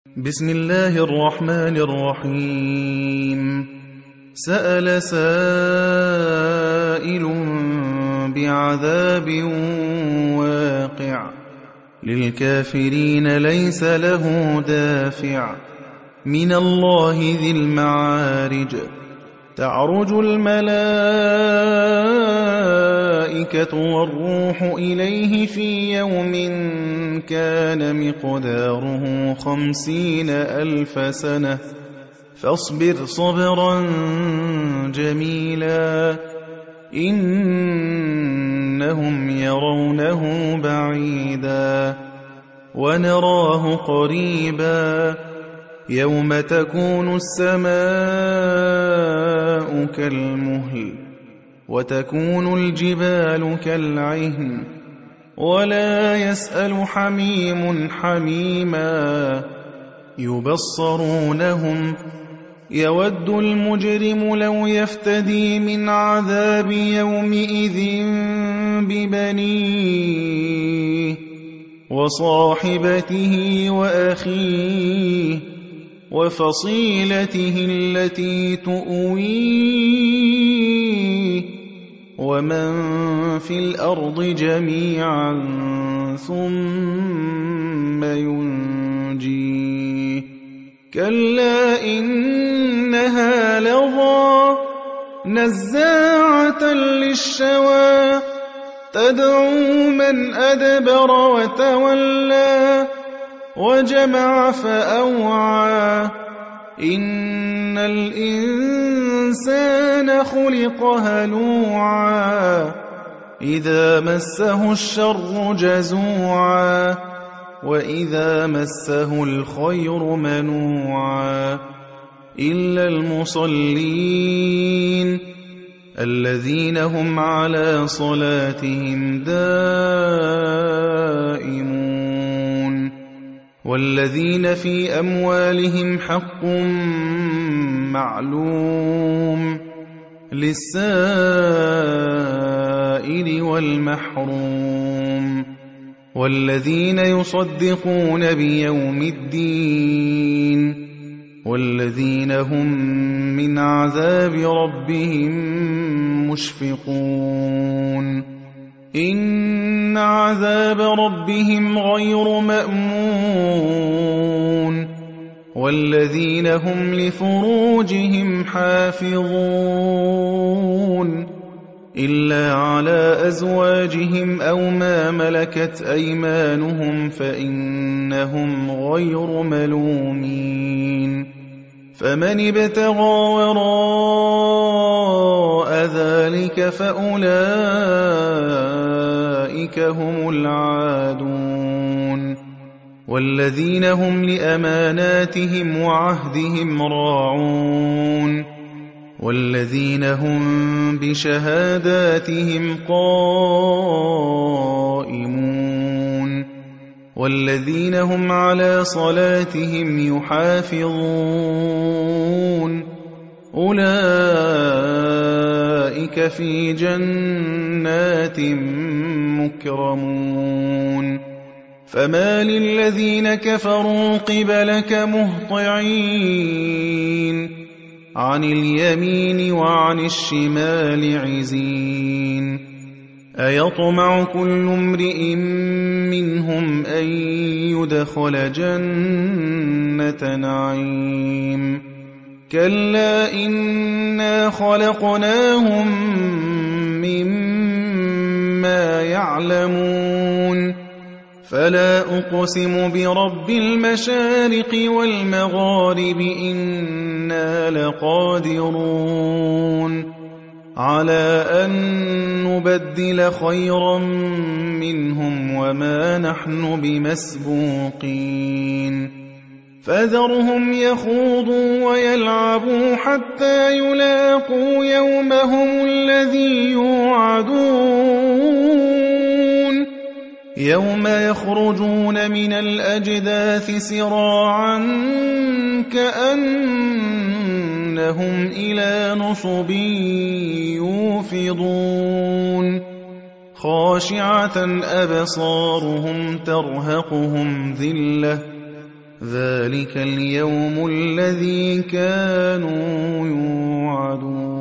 بسم الله الرحمن الرحيم. سأل سائل بعذاب واقع للكافرين ليس له دافع من الله ذي المعارج. تعرج الملائكة والروح إليه في يوم كان مقداره 50,000 سنة فاصبر صبرا جميلا إنهم يرونه بعيدا ونراه قريبا يوم تكون السماء كالمهل وتكون الجبال كالعهن ولا يسأل حميم حميما يبصرونهم يود المجرم لو يفتدي من عذاب يومئذ ببنيه وصاحبته وأخيه وفصيلته التي تؤويه ومن في الأرض جميعا ثم ينجيه كلا إنها لظى نزاعة للشوى تدعو من أدبر وتولى وجمع فأوعى إن الإنسان خلق هلوعا إذا مسه الشر جزوعا وإذا مسه الخير منوعا إلا المصلين الذين هم على صلاتهم دائمون والذين في أموالهم حق معلوم للسائل والمحروم والذين يصدقون بيوم الدين والذين هم من عذاب ربهم مشفقون إن عذاب ربهم غير مأمون والذين هم لفروجهم حافظون إلا على أزواجهم أو ما ملكت أيمانهم فإنهم غير ملومين فمن ابتغى وراء ذلك فأولئك هم العادون والذين هم لأماناتهم وعهدهم راعون والذين هم بشهاداتهم قائمون والذين هم على صلاتهم يحافظون أولئك في جنات مكرمون فما للذين كفروا قبلك مهطعين عن اليمين وعن الشمال عزين أيطمع كل امرئ منهم أن يدخل جنة نعيم كلا إنا خلقناهم مما يعلمون فلا أقسم برب المشارق والمغارب إنا لقادرون على أن نبدل خيرا منهم وما نحن بمسبوقين فذرهم يخوضوا ويلعبوا حتى يلاقوا يومهم الذي يوعدون يوم يخرجون من الأجداث سراعا كأنهم إلى نصب يوفضون خاشعة أبصارهم ترهقهم ذلة ذَٰلِكَ الْيَوْمُ الَّذِي كَانُوا يُوعَدُونَ